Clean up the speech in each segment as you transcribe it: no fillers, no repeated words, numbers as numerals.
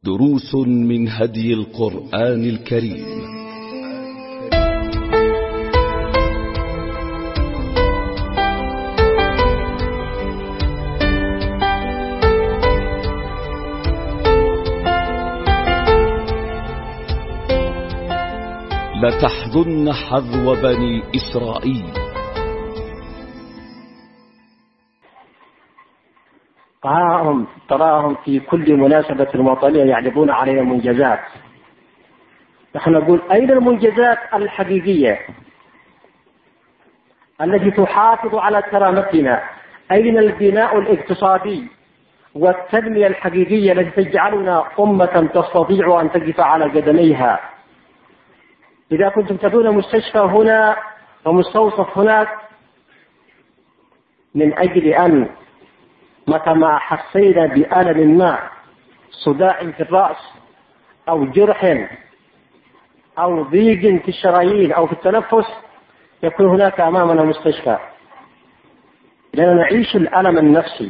دروس من هدي القرآن الكريم. لتحذن حذو بني إسرائيل. تراهم في كل مناسبة وطنية يعرضون علينا المنجزات. نحن نقول أين المنجزات الحقيقية التي تحافظ على كرامتنا؟ أين البناء الاقتصادي والتنمية الحقيقية التي تجعلنا أمة تستطيع أن تقف على قدميها؟ إذا كنتم تبنون مستشفى هنا ومستوصف هناك من أجل أن متى ما حسينا بألم ما، صداع في الرأس أو جرح أو ضيق في الشرايين أو في التنفس، يكون هناك أمامنا مستشفى، لأننا نعيش الألم النفسي،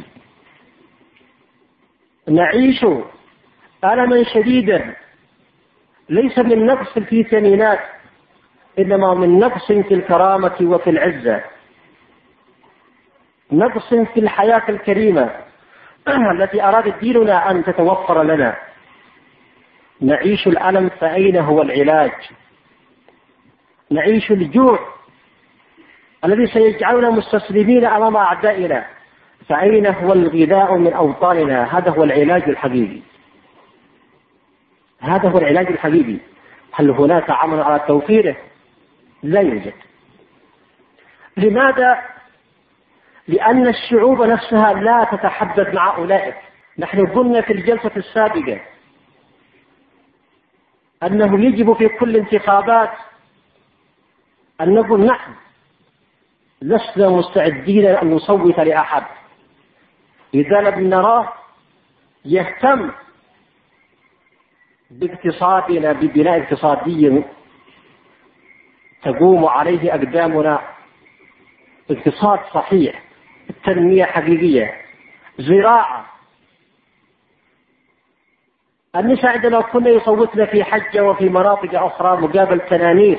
نعيش ألما شديدا ليس من نقص في الثمينات، إنما من نقص في الكرامة وفي العزة، نقص في الحياة الكريمة التي أراد ديننا أن تتوفر لنا. نعيش الألم، فأين هو العلاج؟ نعيش الجوع الذي سيجعلنا مستسلمين أمام أعدائنا، فأين هو الغذاء من أوطاننا؟ هذا هو العلاج الحقيقي، هذا هو العلاج الحقيقي. هل هناك عمل على توفيره؟ لا يوجد. لماذا؟ لأن الشعوب نفسها لا تتحدث مع أولئك. نحن قلنا في الجلسة السابقة أنه يجب في كل انتخابات أن نقول نحن لسنا مستعدين أن نصوت لأحد إذا لم نراه يهتم باقتصادنا، ببناء اقتصادي تقوم عليه أقدامنا، اقتصاد صحيح، التنمية حقيقية، زراعة. النساء عندنا كنا يصوتنا في حجة وفي مناطق أخرى مقابل تنانير،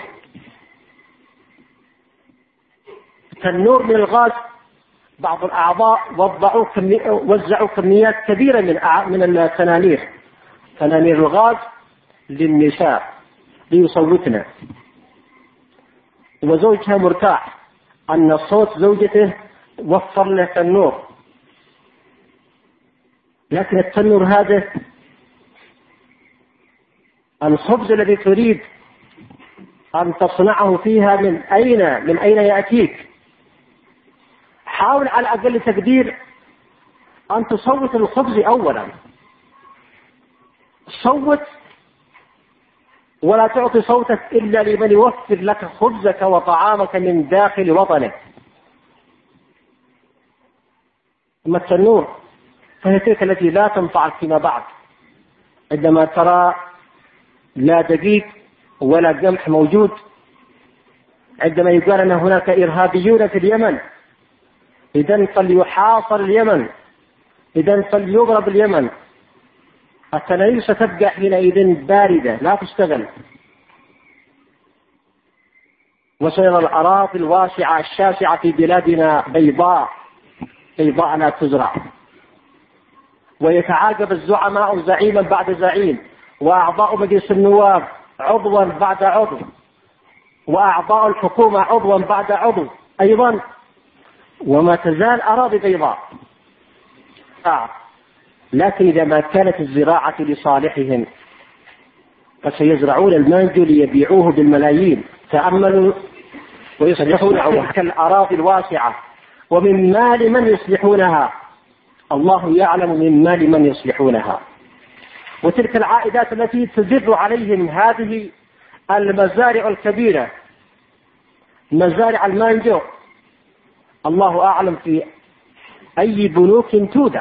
تنور من الغاز. بعض الأعضاء وزعوا كميات كبيرة من التنانير، تنانير الغاز للنساء ليصوتنا، وزوجها مرتاح أن صوت زوجته وفر له تنور. لكن التنور هذا، الخبز الذي تريد أن تصنعه فيها من أين يأتيك؟ حاول على أقل تقدير أن تصوت الخبز أولا، صوت ولا تعطي صوتك إلا لمن يوفر لك خبزك وطعامك من داخل وطنك. أما التنور فهي تلك التي لا تنفعك فيما بعد، عندما ترى لا دقيق ولا قمح موجود، عندما يقال أن هناك إرهابيون في اليمن، إذن فليحاصر اليمن، إذن فليضرب اليمن. التنانير ستبقى حينئذ باردة لا تشتغل، وسيرى الأراضي الواسعة الشاسعة في بلادنا بيضاء لا تزرع، ويتعاقب الزعماء زعيما بعد زعيم، وأعضاء مجلس النواب عضوا بعد عضو، وأعضاء الحكومة عضوا بعد عضو أيضا، وما تزال أراضي بيضاء. لكن إذا ما كانت الزراعة لصالحهم فسيزرعون المانجو ليبيعوه بالملايين. تأملوا، ويصلحون كالأراضي الواسعة، ومن مال من يصلحونها؟ الله يعلم من مال من يصلحونها. وتلك العائدات التي تدر عليهم هذه المزارع الكبيرة، مزارع المانجو، الله أعلم في أي بنوك تودع،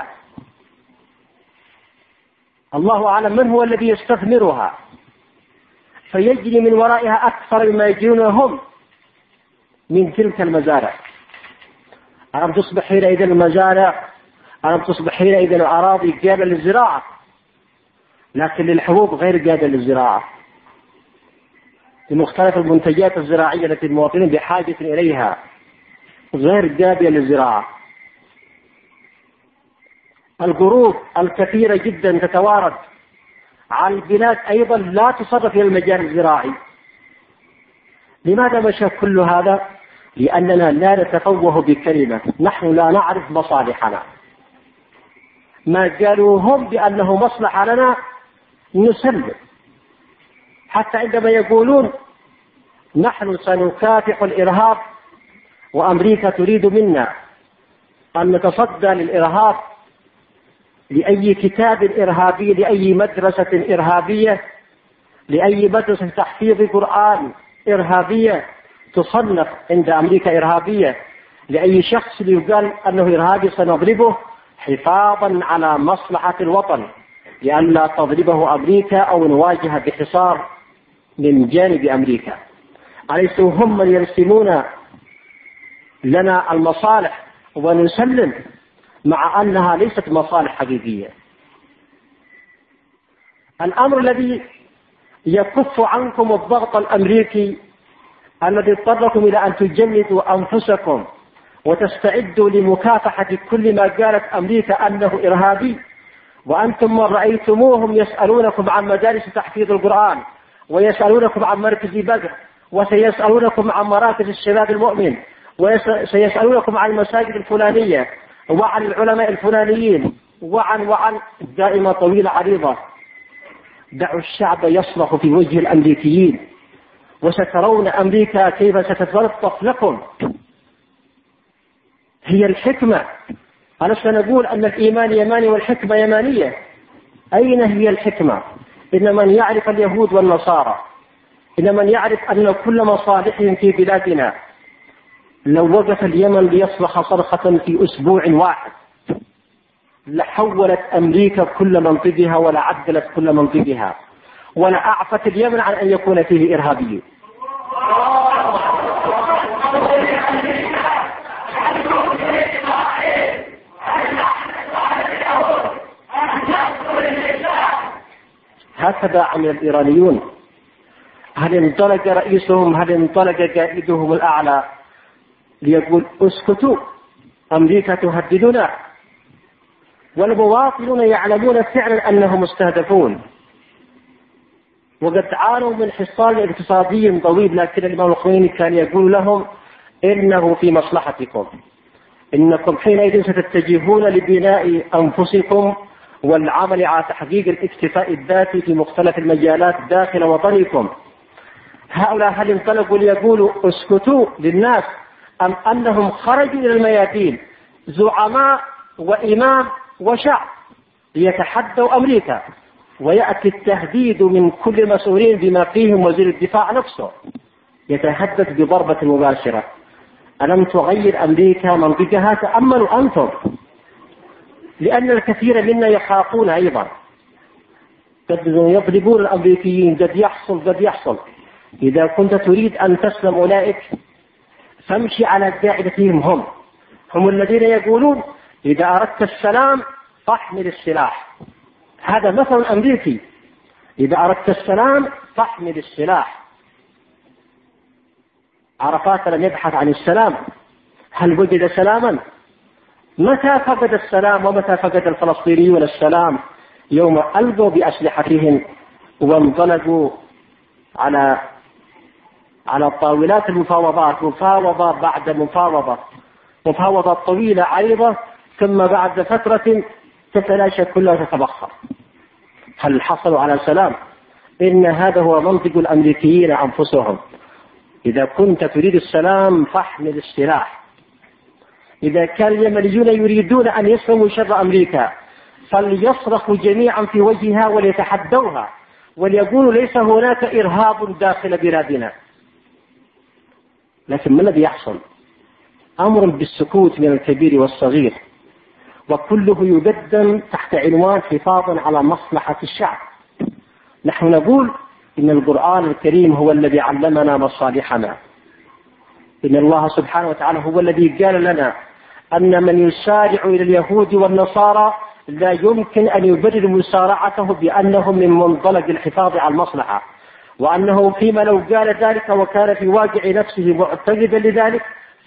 الله أعلم من هو الذي يستثمرها، فيجري من ورائها أكثر مما يجرون هم من تلك المزارع. ألم تصبح حينئذ المزارع، ألم تصبح حينئذ الأراضي قابلة للزراعة؟ لكن للحبوب غير قابلة للزراعة، لمختلف المنتجات الزراعية التي المواطنين بحاجة إليها غير قابلة للزراعة. القروض الكثيرة جدا تتوارد على البلاد أيضا لا تصرف إلى المجال الزراعي. لماذا مشى كل هذا؟ لأننا لا نتفوه بكلمة، نحن لا نعرف مصالحنا. ما قالوا هم بأنه مصلحة لنا نسلم، حتى عندما يقولون نحن سنكافح الإرهاب وأمريكا تريد منا أن نتصدى للإرهاب، لأي كتاب إرهابي، لأي مدرسة إرهابية، لأي مدرسة تحفيظ قرآن إرهابية تصنف عند أمريكا إرهابية، لأي شخص يقال أنه إرهابي سنضربه حفاظا على مصلحة الوطن، لئلا تضربه أمريكا أو نواجه بحصار من جانب أمريكا. أليسوا هم من يرسمون لنا المصالح ونسلم، مع أنها ليست مصالح حقيقية؟ الأمر الذي يكف عنكم الضغط الأمريكي الذي اضطركم إلى أن تجندوا أنفسكم وتستعدوا لمكافحة كل ما قالت أمريكا أنه إرهابي، وأنتم من رأيتموهم يسألونكم عن مدارس تحفيظ القرآن، ويسألونكم عن مركز بدر، وسيسألونكم عن مراكز الشباب المؤمن، وسيسألونكم عن المساجد الفلانية وعن العلماء الفلانيين وعن دائما طويلة عريضة. دعوا الشعب يصرخ في وجه الأمريكيين، وسترون أمريكا كيف ستتلطف لكم. هي الحكمة. أنا سنقول أن الإيمان يماني والحكمة يمانية. أين هي الحكمة؟ إن من يعرف اليهود والنصارى، إن من يعرف أن كل مصالحهم في بلادنا، لو وقف اليمن ليصرخ صرخة في أسبوع واحد لحولت أمريكا كل منطقها ولعدلت كل منطقها ولأعفت اليمن عن أن يكون فيه إرهابي. هكذا عمل الإيرانيون. هل انطلق رئيسهم، هل انطلق قائدهم الأعلى ليقول اسكتوا أمريكا تهددنا؟ والمواطنون يعلمون فعلا أنهم مستهدفون، وقد عانوا من حصار اقتصادي طويل، لكن الإمام الخميني كان يقول لهم إنه في مصلحتكم، إنكم حينئذ ستتجهون لبناء أنفسكم والعمل على تحقيق الاكتفاء الذاتي في مختلف المجالات داخل وطنكم. هؤلاء هل انطلقوا ليقولوا اسكتوا للناس، أم أنهم خرجوا إلى الميادين زعماء وإمام وشعب ليتحدوا أمريكا، ويأتي التهديد من كل مسؤولين بما فيهم وزير الدفاع نفسه يتحدث بضربة مباشرة؟ ألم تغير أمريكا منطقها؟ تأملوا أنتم، لأن الكثير منا يخافون أيضا، قد يضربون الأمريكيين، قد يحصل. إذا كنت تريد أن تسلم أولئك فامشي على قاعدتهم. هم الذين يقولون إذا أردت السلام فاحمل السلاح. هذا مثل أمريكي، إذا أردت السلام فاحمل السلاح. عرفات لم يبحث عن السلام، هل وجد سلاما؟ متى فقد السلام ومتى فقد الفلسطينيون السلام؟ يوم ألقوا بأسلحتهم وانطلقوا على طاولات المفاوضات، مفاوضة بعد مفاوضة، مفاوضات طويلة عريضة، ثم بعد فترة تتلاشى كلها تتبخر. هل حصلوا على سلام؟ إن هذا هو منطق الأمريكيين أنفسهم. إذا كنت تريد السلام فاحمل السلاح. إذا كان اليمنيون يريدون أن يسلموا شر أمريكا فليصرخوا جميعا في وجهها وليتحدوها وليقولوا ليس هناك إرهاب داخل بلادنا. لكن ما الذي يحصل؟ أمر بالسكوت من الكبير والصغير، وكله يقدم تحت عنوان حفاظا على مصلحة الشعب. نحن نقول إن القرآن الكريم هو الذي علمنا مصالحنا، إن الله سبحانه وتعالى هو الذي قال لنا أن من يسارع إلى اليهود والنصارى لا يمكن أن يبرر مسارعته بأنه من منطلق الحفاظ على المصلحة، وأنه فيما لو قال ذلك وكان في واقع نفسه معتقدا لذلك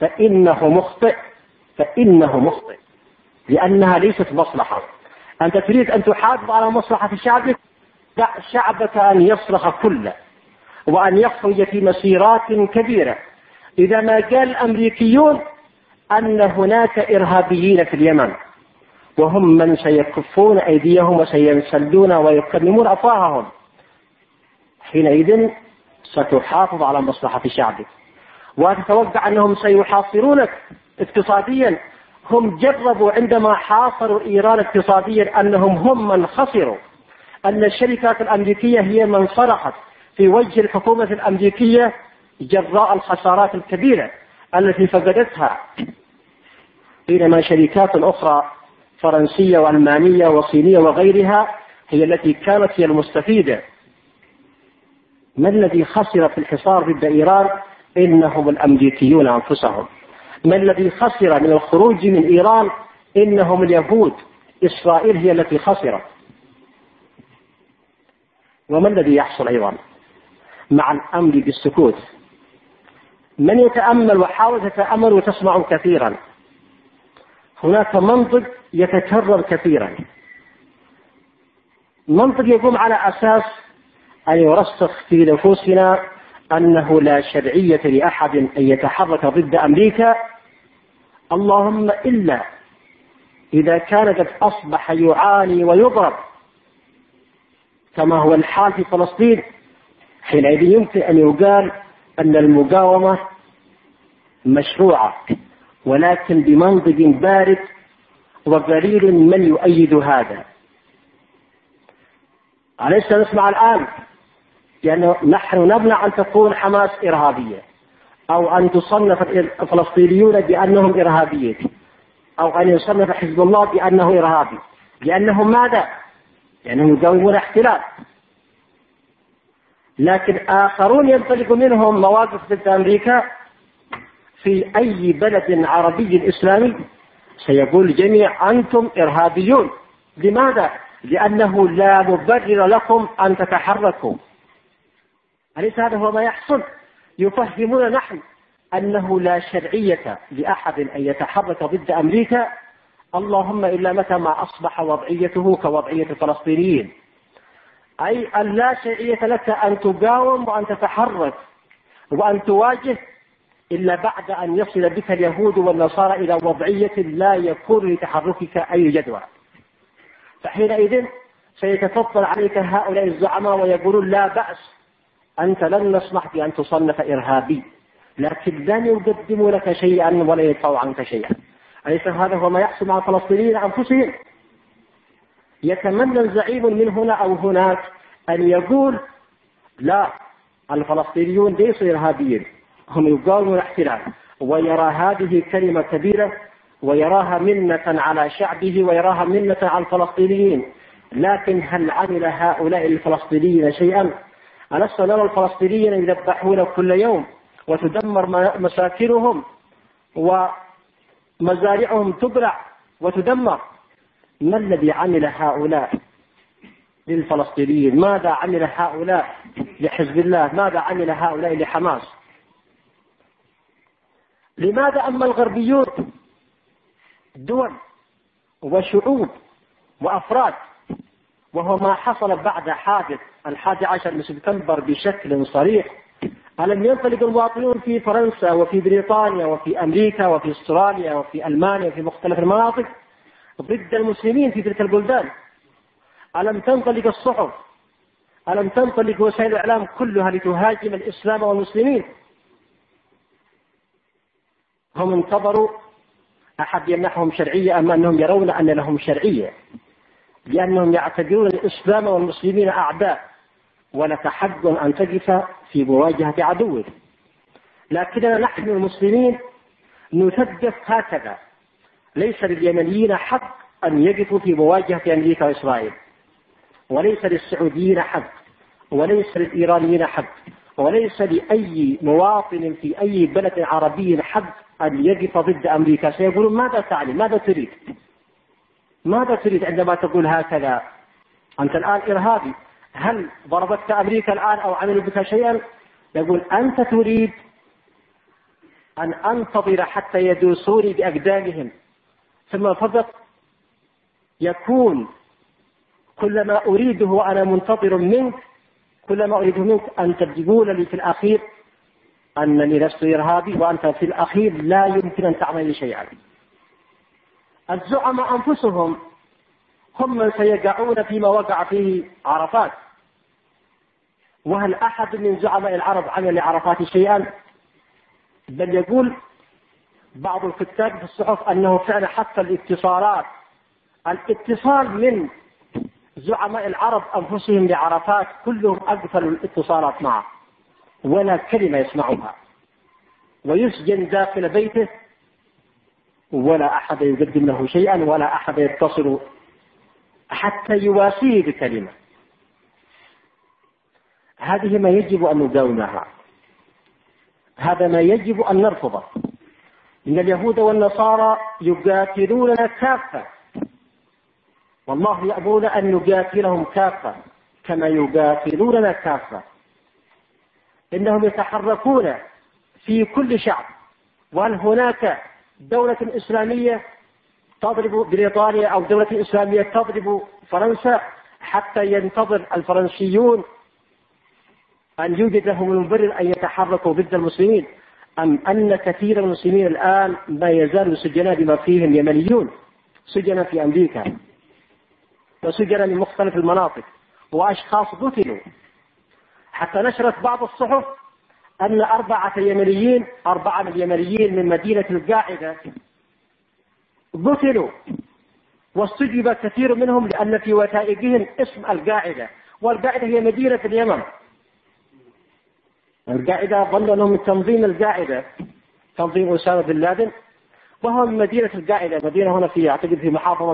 فإنه مخطئ لأنها ليست مصلحة. أنت تريد أن تحافظ على مصلحة شعبك، دع شعبك أن يصرخ كله وأن يخرج في مسيرات كبيرة. إذا ما قال الأمريكيون أن هناك إرهابيين في اليمن وهم من سيكفون أيديهم وسينسلون ويكلمون أفواههم، حينئذ ستحافظ على مصلحة شعبك. وتتوقع أنهم سيحاصرونك اقتصاديا. هم جربوا عندما حاصروا إيران اقتصاديا أنهم هم من خسروا، أن الشركات الأمريكية هي من صرخت في وجه الحكومة الأمريكية جراء الخسارات الكبيرة التي فقدتها، بينما شركات أخرى فرنسية وألمانية وصينية وغيرها هي التي كانت هي المستفيدة. ما الذي خسر في الحصار ضد إيران؟ إنهم الأمريكيون أنفسهم. ما الذي خسر من الخروج من إيران؟ إنهم اليهود. إسرائيل هي التي خسرت. وما الذي يحصل أيضا مع الأمر بالسكوت؟ من يتأمل وحاول تتأمل وتسمع كثيرا، هناك منطق يتكرر كثيرا، منطق يقوم على أساس أن يرسخ في نفوسنا أنه لا شرعية لأحد أن يتحرك ضد أمريكا، اللهم إلا إذا كان قد أصبح يعاني ويضرب كما هو الحال في فلسطين، حينئذ يمكن أن يقال أن المقاومة مشروعة، ولكن بمنطق بارد وقليل من يؤيد هذا. أليس نسمع الآن لأنه نحن نمنع أن تكون حماس إرهابية، أو أن تصنف الفلسطينيون بأنهم إرهابيين، أو أن يصنف حزب الله بأنه إرهابي، لأنهم ماذا؟ لأنهم يقاومون احتلال. لكن آخرون ينطلق منهم مواقف ضد أمريكا في أي بلد عربي إسلامي سيقول الجميع أنتم إرهابيون. لماذا؟ لأنه لا مبرر لكم أن تتحركوا. أليس هذا هو ما يحصل؟ يفهمون نحن أنه لا شرعية لأحد أن يتحرك ضد أمريكا، اللهم إلا متى ما أصبح وضعيته كوضعية الفلسطينيين، أي أن لا شرعية لك أن تقاوم وأن تتحرك وأن تواجه إلا بعد أن يصل بك اليهود والنصارى إلى وضعية لا يكون لتحركك أي جدوى. فحينئذ سيتفضل عليك هؤلاء الزعماء ويقولون لا بأس، أنت لن نسمح بأن تصنف إرهابي، لكن لن يقدموا لك شيئا ولا يدفعوا عنك شيئا. أليس هذا هو ما يحصل مع الفلسطينيين أنفسهم؟ يتمنى الزعيم من هنا أو هناك أن يقول لا، الفلسطينيون ليسوا إرهابيين، هم يقاومون الاحتلال، ويرى هذه كلمة كبيرة ويراها منة على شعبه ويراها منة على الفلسطينيين. لكن هل عمل هؤلاء الفلسطينيين شيئا؟ ألسنا نرى الفلسطينيين يذبحون كل يوم وتدمر مساكنهم ومزارعهم تبرع وتدمر؟ ما الذي عمل هؤلاء للفلسطينيين؟ ماذا عمل هؤلاء لحزب الله؟ ماذا عمل هؤلاء لحماس؟ لماذا أما الغربيون دول وشعوب وأفراد، وهو ما حصل بعد حادث 11 من سبتمبر بشكل صريح، ألم ينطلق المواطنون في فرنسا وفي بريطانيا وفي أمريكا وفي أستراليا وفي ألمانيا وفي مختلف المناطق ضد المسلمين في تلك البلدان؟ ألم تنطلق الصحف؟ ألم تنطلق وسائل الإعلام كلها لتهاجم الإسلام والمسلمين؟ هم انتظروا أحد يمنحهم شرعية أم أنهم يرون أن لهم شرعية، لأنهم يعتبرون الإسلام والمسلمين أعداء ولك حق أن تقف في مواجهة عدوك. لكننا نحن المسلمين نثبت هكذا، ليس لليمنيين حق أن يقفوا في مواجهة أمريكا وإسرائيل، وليس للسعوديين حق، وليس للإيرانيين حق، وليس لأي مواطن في أي بلد عربي حق أن يقف ضد أمريكا. سيقولون ماذا تعني؟ ماذا تريد؟ ماذا تريد عندما تقول هكذا؟ أنت الآن إرهابي. هل ضربتك أمريكا الآن أو عملوا بك شيئا؟ يقول أنت تريد أن أنتظر حتى يدوسوني بأقدامهم، ثم فقط يكون كل ما أريده وأنا منتظر منك، كل ما أريده منك أن تقول لي في الأخير أنني لست إرهابي، وأنت في الأخير لا يمكن أن تعمل لي شيئا. الزعماء أنفسهم هم من سيقعون فيما وقع فيه عرفات. وهل أحد من زعماء العرب عمل لعرفات شيئا؟ بل يقول بعض الكتاب في الصحف أنه فعلا حتى الاتصال من زعماء العرب أنفسهم لعرفات كلهم أقفلوا الاتصالات معه، ولا كلمة يسمعها، ويسجن داخل بيته ولا أحد يقدم له شيئا، ولا أحد يتصل حتى يواسيه بكلمة. هذه ما يجب أن نداومها، هذا ما يجب أن نرفضه. إن اليهود والنصارى يقاتلوننا كافة، والله يأمرنا أن نقاتلهم كافة كما يقاتلوننا كافة. إنهم يتحركون في كل شعب. وهل هناك دولة إسلامية تضرب بريطانيا أو دولة إسلامية تضرب فرنسا حتى ينتظر الفرنسيون أن يوجد لهم المبرر أن يتحركوا ضد المسلمين؟ أم أن كثير من المسلمين الآن ما يزالوا سجناء بما فيهم يمنيون، سجناء في أمريكا وسجناء من مختلف المناطق، وأشخاص قتلوا. حتى نشرت بعض الصحف أن 4 من اليمنيين من مدينة القاعدة قتلوا، واستجب كثير منهم لأن في وثائقهم اسم القاعدة، والقاعدة هي مدينة في اليمن. القاعدة ظنوا أنهم من تنظيم القاعدة، تنظيم أسامة بن لادن، وهو من مدينة القاعدة، مدينة هنا في أعتقد في محافظة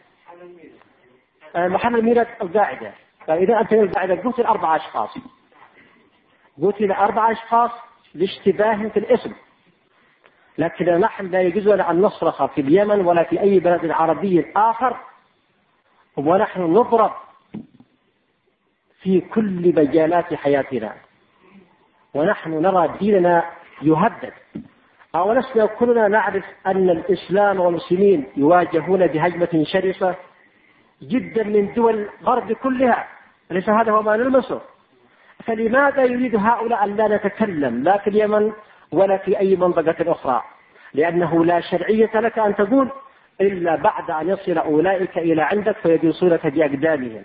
محل ميلاد القاعدة. فإذا أنت القاعدة قتل 4 أشخاص، قتل 4 أشخاص لاشتباه في الاسم. لكن نحن لا يجوز لنا أن نصرخ في اليمن ولا في أي بلد عربي آخر، ونحن نضرب في كل مجالات حياتنا، ونحن نرى ديننا يهدد. أولسنا كلنا نعرف أن الإسلام والمسلمين يواجهون بهجمة شرسة جدا من دول الغرب كلها، ليس هذا هو ما نلمسه. فلماذا يريد هؤلاء أن لا نتكلم لا في اليمن ولا في أي منطقة أخرى؟ لأنه لا شرعية لك أن تقول إلا بعد أن يصل أولئك إلى عندك فيدوسونك بأقدامهم.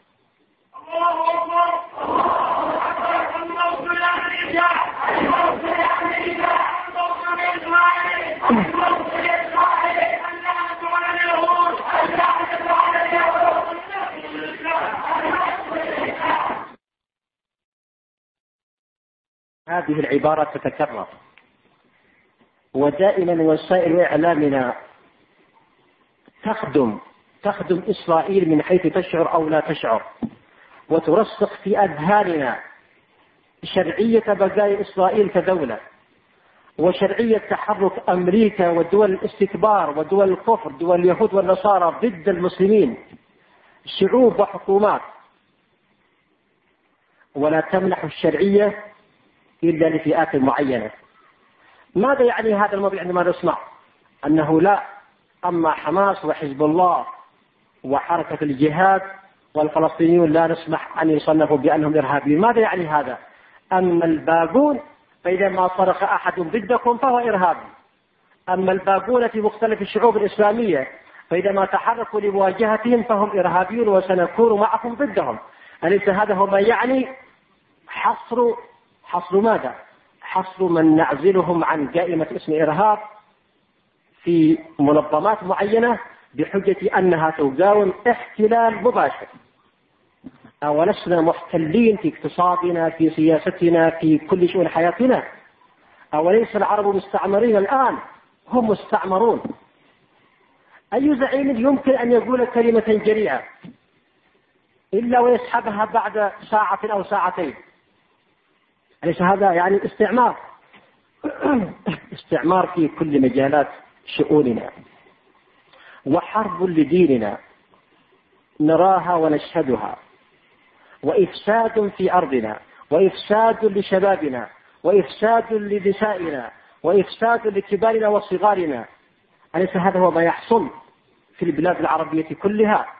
هذه العبارة تتكرر، ودائما وسائل إعلامنا تخدم إسرائيل من حيث تشعر أو لا تشعر، وترسخ في أذهاننا شرعية بقايا إسرائيل كدولة، وشرعية تحرك أمريكا ودول الاستكبار ودول الكفر، دول اليهود والنصارى ضد المسلمين، شعوب وحكومات، ولا تمنح الشرعية إلا لفئات معينة. ماذا يعني هذا الموضوع عندما نسمع أنه لا، أما حماس وحزب الله وحركة الجهاد والفلسطينيون لا نسمح أن يصنفوا بأنهم إرهابيين؟ ماذا يعني هذا؟ أما الباقون فإذا ما صرخ أحد ضدكم فهو إرهابي، أما الباقون في مختلف الشعوب الإسلامية فإذا ما تحركوا لمواجهتهم فهم إرهابيون وسنكون معكم ضدهم. أليس هذا هو ما يعني حصر ماذا؟ حصر من نعزلهم عن قائمة اسم إرهاب في منظمات معينة بحجة أنها تقاوم احتلال مباشر. أولسنا محتلين في اقتصادنا، في سياستنا، في كل شؤون حياتنا؟ أوليس العرب مستعمرين الآن؟ هم مستعمرون. أي زعيم يمكن أن يقول كلمة جريئة إلا ويسحبها بعد ساعة أو ساعتين؟ أليس هذا يعني استعمار؟ استعمار في كل مجالات شؤوننا. وحرب لديننا نراها ونشهدها، وإفساد في أرضنا، وإفساد لشبابنا، وإفساد لنسائنا، وإفساد لكبارنا وصغارنا. أليس هذا هو ما يحصل في البلاد العربية كلها؟